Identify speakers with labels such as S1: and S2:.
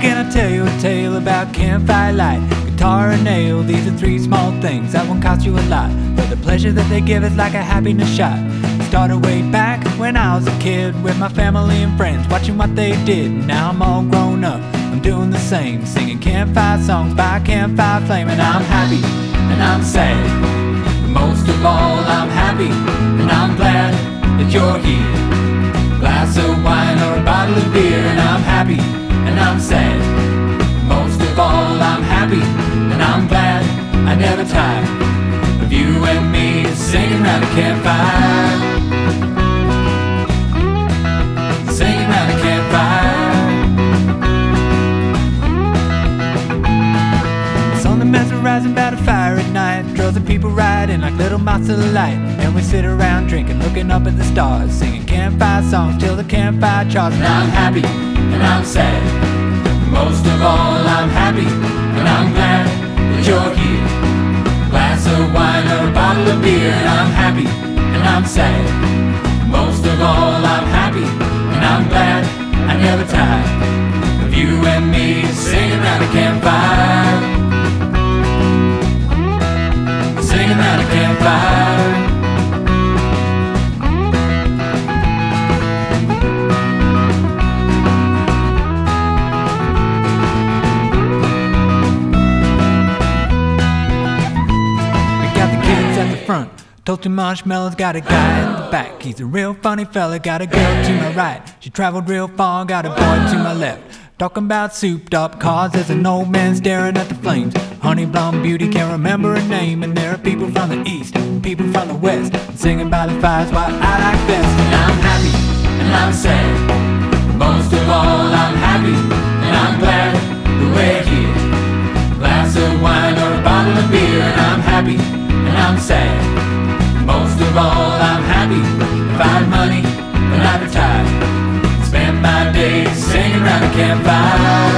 S1: can I tell you a tale about campfire light? Guitar and nail, these are three small things that won't cost you a lot, but the pleasure that they give is like a happiness shot. Started way back when I was a kid, with my family and friends, watching what they did. Now I'm all grown up, I'm doing the same, singing campfire songs by a campfire flame. And I'm happy, and I'm sad, most of all I'm happy, and I'm glad that you're here. Glass of wine or a bottle of beer, and I'm happy, and I'm sad, most of all I'm happy, and I'm glad I never tire of you and me singing around a campfire, singing around a campfire. The sun that mesmerizing about a fire at night draws the people right in like little moths to the light, and we sit around drinking, looking up at the stars, singing campfire songs till the campfire charts. And I'm happy, and I'm sad, most of all I'm happy, and I'm glad that you're here. Glass of wine or a bottle of beer, and I'm happy, and I'm sad, most of all I'm happy, and I'm glad I never tire of you and me singing around a campfire, singing around a campfire. Toasted marshmallows, got a guy in the back. He's a real funny fella, got a girl to my right. She traveled real far, got a boy to my left. Talking about souped up cars, there's an old man staring at the flames. Honey blonde beauty, can't remember her name. And there are people from the east, people from the west, singing by the fire's what I like best. And I'm happy, and I'm sad, most of all I'm happy, and I'm glad that we're here. Glass of wine or a bottle of beer, and I'm happy, and I'm sad, most of all I'm happy. If I had money, then I'd retire, spend my days singing around a campfire.